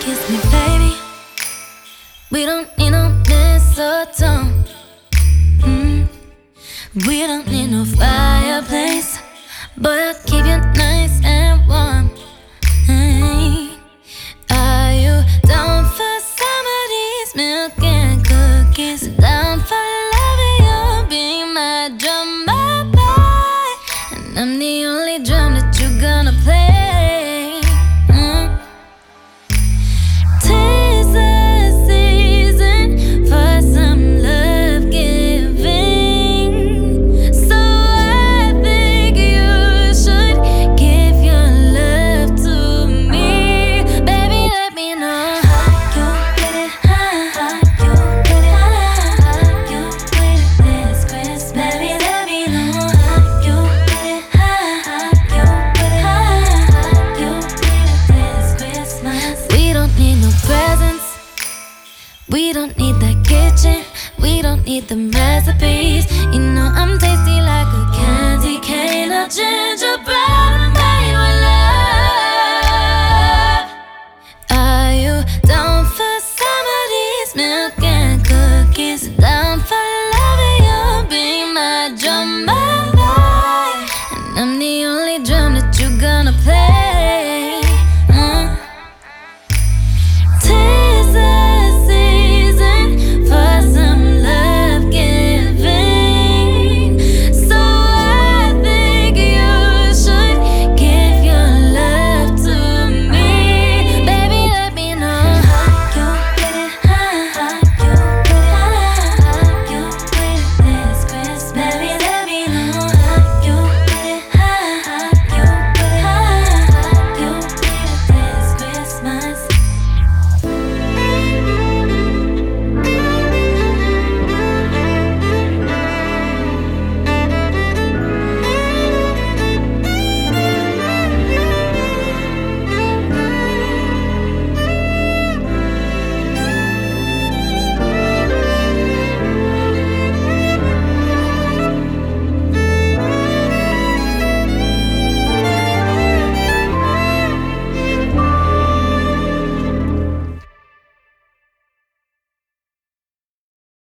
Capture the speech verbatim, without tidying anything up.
kiss me, baby. We don't need no mistletoe. Mm. We don't need no fireplace, but I'll keep you nice and warm. Hey. Are you down for some of these milk and cookies? Down for loving you, be my drummer boy, and I'm the only drum that you're gonna play. Mm. Tis the season for some love giving, so I think you should give your love to me. Baby, let me know how you get it, how, how you get it, how you get it this Christmas. Baby, let me know how you get it, how, how you get it, how you get it this Christmas. We don't need no presents, we don't need that kitchen, we don't need them recipes. You know I'm